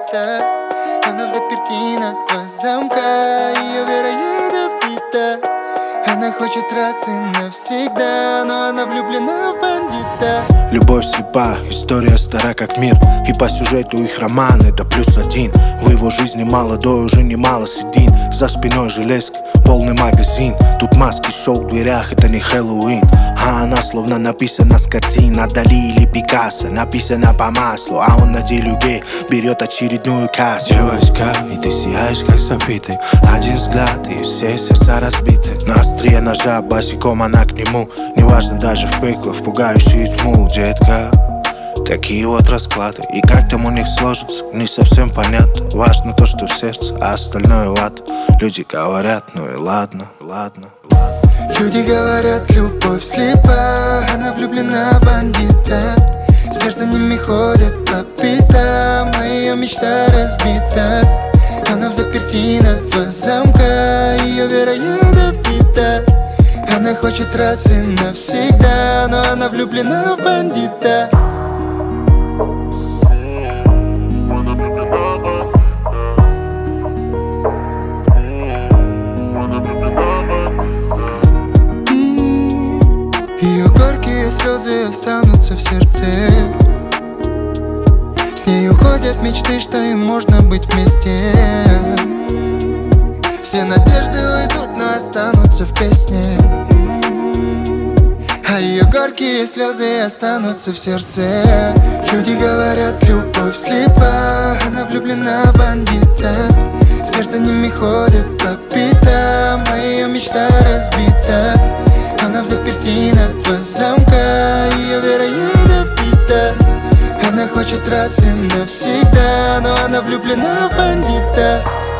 бандита. Она взаперти на два замка, ее вера ядовита. Она хочет раз и навсегда, но она влюблена в бандита. Любовь слепа, история стара как мир. И по сюжету их роман это +1. В его жизни молодой уже немало седин. За спиной железка, полный магазин. Тут маски, шоу в дверях, это не Хэллоуин. А она словно написана с картин от Дали или Пикассо. Написана по маслу, а он на делюге берет очередную кассу. Девочка, и ты сияешь как забитый. Один взгляд и все сердца разбиты. На острие ножа босиком она к нему. Неважно даже в пекло, в пугающую тьму. Детка, такие вот расклады. И как там у них сложится, не совсем понятно. Важно то, что в сердце, а остальное в ад. Люди говорят, ну и ладно, ладно, ладно. Люди говорят, любовь слепа. Она влюблена в бандита. Смерть за ними ходит по пятам, а ее мечта разбита. Она взаперти на два замка, ее вера ядовита. Она хочет раз и навсегда, но она влюблена в бандита. Ее горькие слезы останутся в сердце. С ней уходят мечты, что им можно быть вместе. Все надежды уйдут, но останутся в песне. А ее горькие слезы останутся в сердце. Люди говорят, любовь слепа. Она влюблена в бандита. Смерть за ними ходит по пятам, а ее мечта разбита. Она взаперти на два замка, ее вера ядовита. Она хочет раз и навсегда, но она влюблена в бандита.